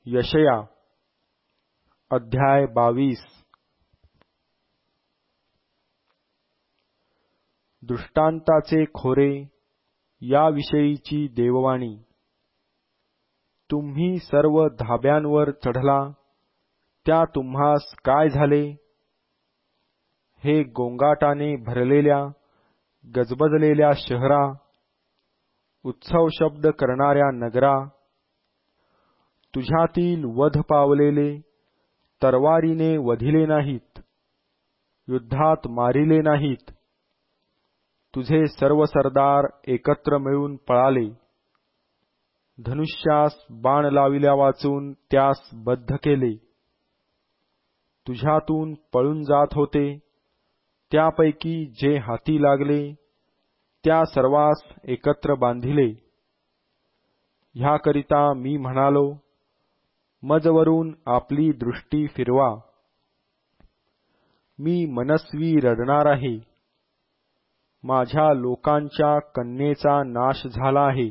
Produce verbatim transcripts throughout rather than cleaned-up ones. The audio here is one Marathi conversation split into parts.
यशया अध्याय बावीस. दृष्टांताचे खोरे याविषयीची देववाणी. तुम्ही सर्व धाब्यांवर चढला, त्या तुम्हास काय झाले? हे गोंगाटाने भरलेल्या गजबजलेल्या शहरा, उत्सव शब्द करणाऱ्या नगरा, तुझ्यातील वध पावलेले तरवारीने वधिले नाहीत, युद्धात मारिले नाहीत. तुझे सर्व सरदार एकत्र मिळून पळाले, धनुष्यास बाण लाविल्या वाचून त्यास बद्ध केले. तुझ्यातून पळून जात होते त्यापैकी जे हाती लागले, त्या सर्वांस एकत्र बांधिले. ह्याकरिता मी म्हणालो, मजवरून आपली दृष्टी फिरवा. मी मनस्वी रडणार आहे, माझ्या लोकांच्या कन्येचा नाश झाला आहे.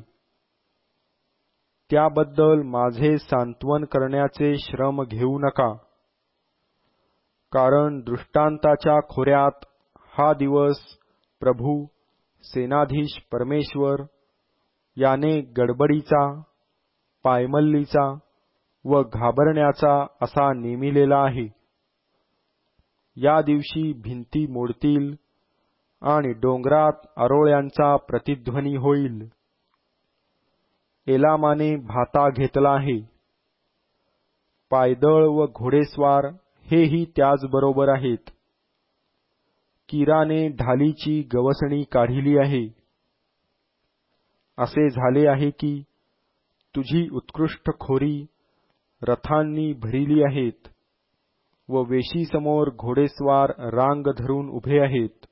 त्याबद्दल माझे सांत्वन करण्याचे श्रम घेऊ नका, कारण दृष्टांताच्या खोऱ्यात हा दिवस प्रभू सेनाधीश परमेश्वर याने गडबडीचा, पायमल्लीचा व घाबरण्याचा असा नेमिलेला आहे. या दिवशी भिंती मोडतील आणि डोंगरात आरोळ्यांचा प्रतिध्वनी होईल. एलामाने भाता घेतला आहे, पायदळ व घोडेस्वार हेही त्याचबरोबर आहेत. कीराने ढालीची गवसणी काढिली आहे. असे झाले आहे की तुझी उत्कृष्ट खोरी रथांनी भरिली आहेत व वेशीसमोर घोडेस्वार रांग धरून उभे आहेत.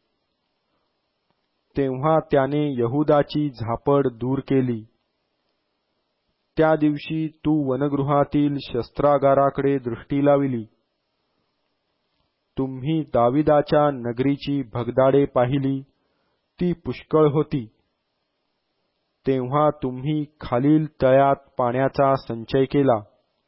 तेव्हा त्याने यहुदाची झापड दूर केली. त्या दिवशी तू वनगृहातील शस्त्रागाराकडे दृष्टी लाविली. तुम्ही दाविदाच्या नगरीची भगदाडे पाहिली, ती पुष्कळ होती. तेव्हा तुम्ही खालील तळ्यात पाण्याचा संचय केला.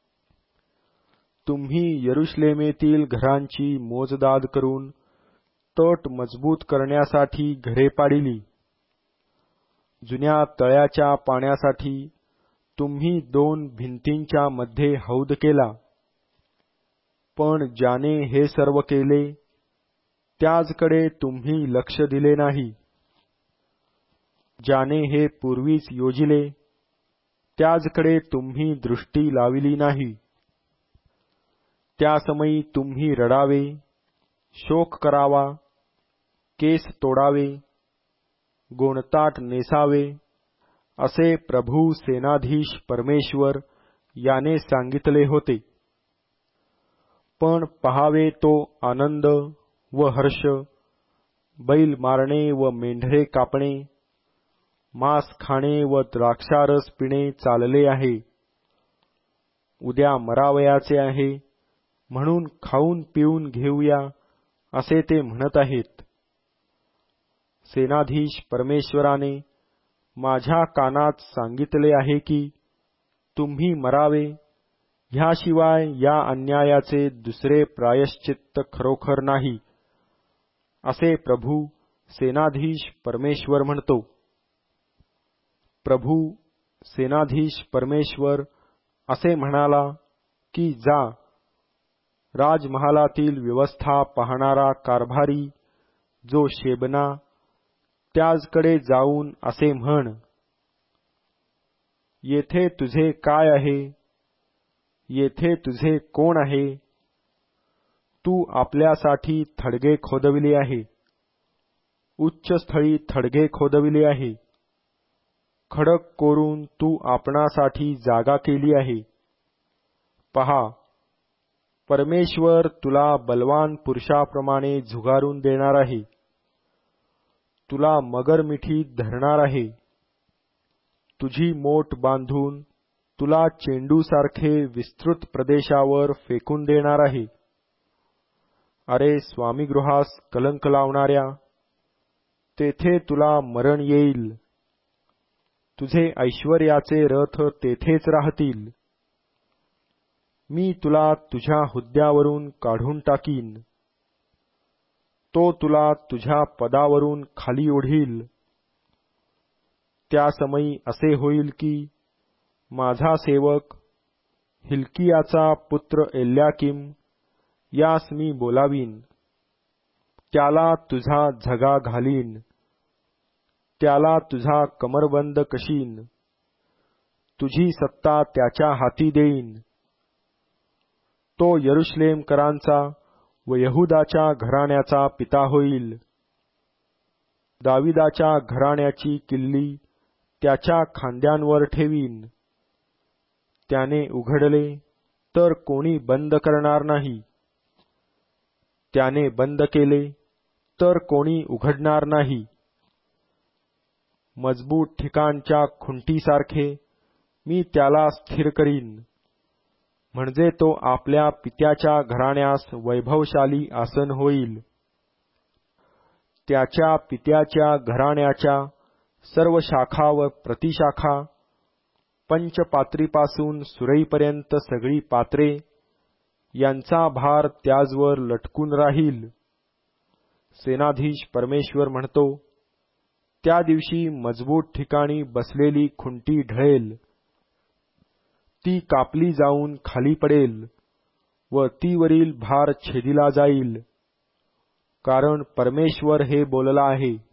तुम्ही यरुशलेमेतील घरांची मोजदाद करून तट मजबूत करण्यासाठी घरे पाडिली. जुन्या तळ्याच्या पाण्यासाठी तुम्ही दोन भिंतींच्या मध्ये हौद केला. पण ज्याने हे सर्व केले त्याचकडे तुम्ही लक्ष दिले नाही. ज्याने हे पूर्वीच योजिले त्याचकडे तुम्ही दृष्टी लाविली नाही. त्या समयी तुम्ही रडावे, शोक करावा, केस तोडावे, गोणताट नेसावे, असे प्रभू सेनाधीश परमेश्वर याने सांगितले होते. पण पहावे तो आनंद व हर्ष, बैल मारणे व मेंढरे कापणे, मांस खाणे व द्राक्षारस पिणे चालले आहे. उद्या मरावयाचे आहे, म्हणून खाऊन पिऊन घेऊया असे ते म्हणत आहेत. सेनाधीश परमेश्वराने माझ्या कानात सांगितले आहे की तुम्ही मरावे, ह्याशिवाय या अन्यायाचे दुसरे प्रायश्चित्त खरोखर नाही, असे प्रभू सेनाधीश परमेश्वर म्हणतो. प्रभू सेनाधीश परमेश्वर असे म्हणाला की जा, राजमहालातील व्यवस्था पाहणारा कारभारी जो शेबना, त्याचकडे जाऊन असे म्हण, येथे तुझे काय आहे? येथे तुझे कोण आहे? तू आपल्यासाठी थडगे खोदविले आहे, उच्च स्थळी थडगे खोदविले आहे. खडक कोरून तू आपणासाठी जागा केली आहे. पहा, परमेश्वर तुला बलवान पुरुषाप्रमाणे झुगारून देणार आहे. तुला मगर मिठीत धरणार आहे. तुझी मोट बांधून तुला चेंडूसारखे विस्तृत प्रदेशावर फेकून देणार आहे. अरे स्वामीगृहास कलंक लावणाऱ्या, तेथे तुला मरण येईल. तुझे ऐश्वर्याचे रथ तेथेच राहतील. मी तुला तुझ्या हुद्द्यावरून काढून टाकीन. तो तुला तुझ्या पदावरून खाली ओढील. त्या समयी असे होईल की माझा सेवक हिल्कियाचा पुत्र एल्याकीम यास मी बोलावीन. त्याला तुझा झगा घालीन. त्याला तुझा कमरबंद कशीन. तुझी सत्ता त्याच्या हाती देईन. तो यरुशलेमकरांचा व यहुदाच्या घराण्याचा पिता होईल. दाविदाच्या घराण्याची किल्ली त्याच्या खांद्यांवर ठेवीन. त्याने उघडले तर कोणी बंद करणार नाही. त्याने बंद केले तर कोणी उघडणार नाही. मजबूत ठिकाणच्या खुंटीसारखे मी त्याला स्थिर करीन, म्हणजे तो आपल्या पित्याच्या घराण्यास वैभवशाली आसन होईल. त्याच्या पित्याच्या घराण्याच्या सर्व शाखा व प्रतिशाखा, पंचपात्रीपासून सुरईपर्यंत सगळी पात्रे यांचा भार त्याजवर लटकून राहील. सेनाधीश परमेश्वर म्हणतो, त्या दिवशी मजबूत ठिकाणी बसलेली खुंटी ढळेल. ती कापली जाऊन खाली पडेल व तीवरील भार छेदिला जाईल. कारण परमेश्वर हे बोलला आहे.